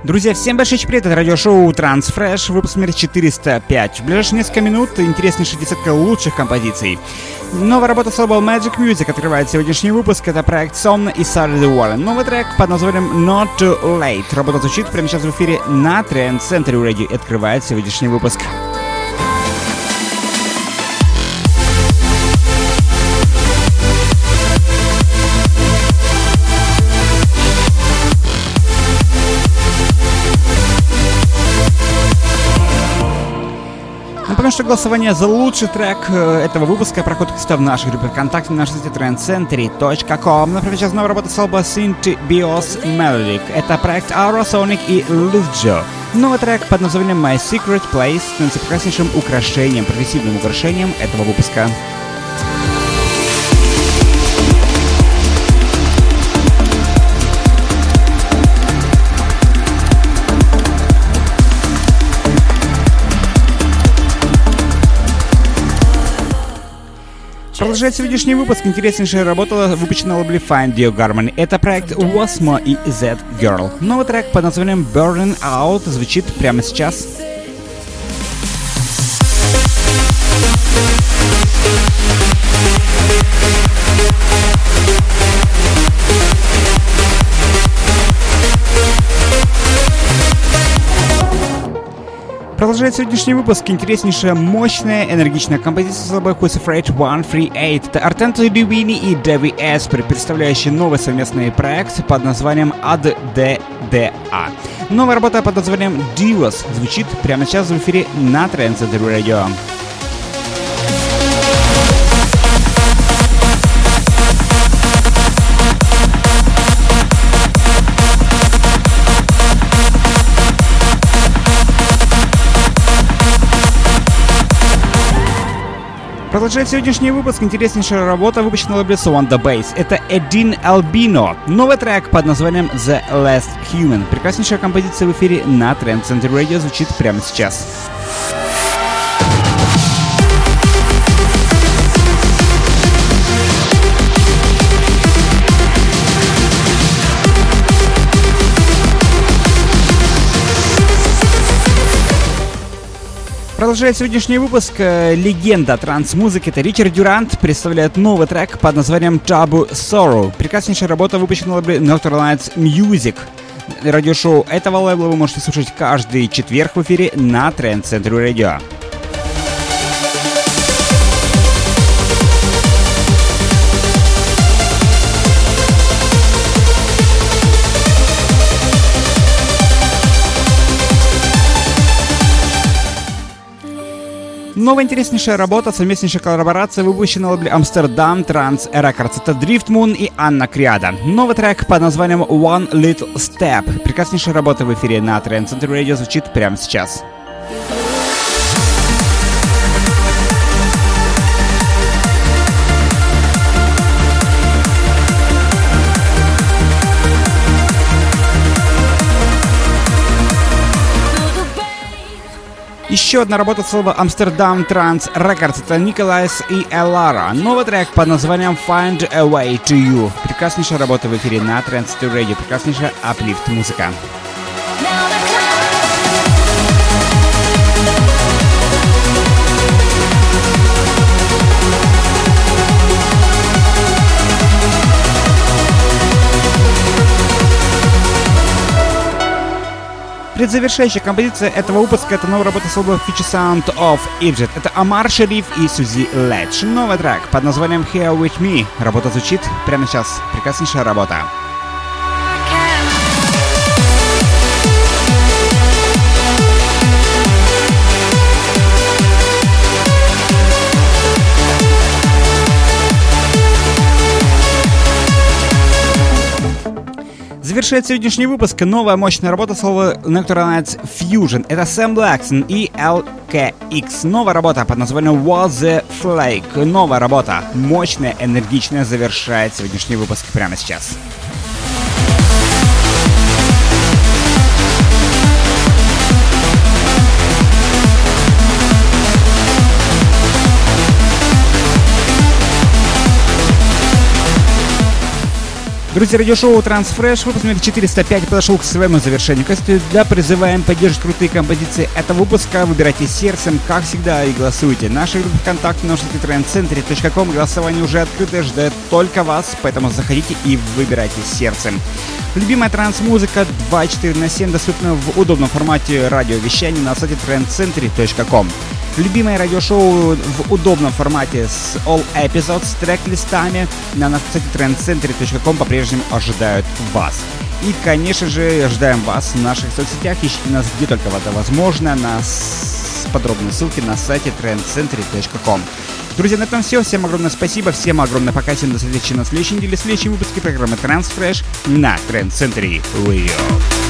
Друзья, всем большой привет, это радиошоу Transfresh, выпуск номер 405. В ближайшие несколько минут интереснейшая десятка лучших композиций. Новая работа с лейбла Magic Music открывает сегодняшний выпуск, это проект Somna и Saturday Warren. Новый трек под названием Not Too Late. Работа звучит прямо сейчас в эфире на Trend Center Radio и открывает сегодняшний выпуск. Напомню, что голосование за лучший трек этого выпуска проходит в нашей группе ВКонтакте на сайте trendcentury.com. Например, сейчас новая работа с лейбла Syntbios Melodic. Это проект Aurosonic и Luzjo. Новый трек под названием My Secret Place становится прекраснейшим украшением, прогрессивным украшением этого выпуска. Продолжает сегодняшний выпуск интереснейшая работа, выпущенная на лейбле Find Your Harmony. Это проект Wasmo и Z Girl. Новый трек под названием Burning Out звучит прямо сейчас. Продолжает сегодняшний выпуск интереснейшая, мощная, энергичная композиция с лейбла Who's Afraid 138. Это Артенто Дювини и Дэви Эспер, представляющие новый совместный проект под названием ADDA. Новая работа под названием Divas звучит прямо сейчас в эфире на Trend Center Radio. Продолжает сегодняшний выпуск интереснейшая работа, выпущенная на лейбле Swanda Bass. Это Эдин Albino. Новый трек под названием The Last Human. Прекраснейшая композиция в эфире на Trend Center Radio звучит прямо сейчас. Продолжает сегодняшний выпуск легенда транс-музыки. Это Ричард Дюрант представляет новый трек под названием Taboo Sorrow. Прекраснейшая работа, выпущена на лейбле Nocturnal Nights Music. Радиошоу этого лейбла вы можете слушать каждый четверг в эфире на Trend Center Radio. Новая интереснейшая работа, совместнейшая коллаборация, выпущена на лейбле Amsterdam Trans Records. Это Drift Moon и Анна Криада. Новый трек под названием One Little Step. Прекраснейшая работа в эфире на Trend Center Radio звучит прямо сейчас. Еще одна работа с лейбла Amsterdam Trans Records. Это Николайс и Элара. Новый трек под названием Find a Way to You. Прекраснейшая работа в эфире на Trend Center Radio. Прекраснейшая аплифт музыка. Предзавершающая композиция этого выпуска — это новая работа с лейбла Future Sound of Egypt. Это Амар Шериф и Сузи Ледж. Новый трек под названием Here With Me. Работа звучит прямо сейчас. Прекраснейшая работа. Завершает сегодняшний выпуск новая мощная работа с лейбла Nocturnal Nights Fusion. Это Сэм Блэксон и LKX. Новая работа под названием Was the Flake. Новая работа, мощная, энергичная, завершает сегодняшний выпуск прямо сейчас. Друзья, радиошоу Transfresh, выпуск номер 405 подошел к своему завершению. Как всегда, призываем поддерживать крутые композиции этого выпуска. Выбирайте сердцем, как всегда, и голосуйте. Наши группы ВКонтакте, на сайте trendcentry.com. Голосование уже открыто, ждет только вас, поэтому заходите и выбирайте сердцем. Любимая транс-музыка 24/7 доступна в удобном формате радиовещания на сайте trendcentry.com. Любимое радиошоу в удобном формате с all episodes, с трек-листами на нашем сайте trendcentry.com по-прежнему ожидают вас. И, конечно же, ожидаем вас в наших соцсетях. Ищите нас где только это возможно, на подробные ссылки на сайте trendcentry.com. Друзья, на этом все. Всем огромное спасибо, всем огромное пока, всем до встречи на следующей неделе, в следующем выпуске программы Transfresh на Trend Century Radio.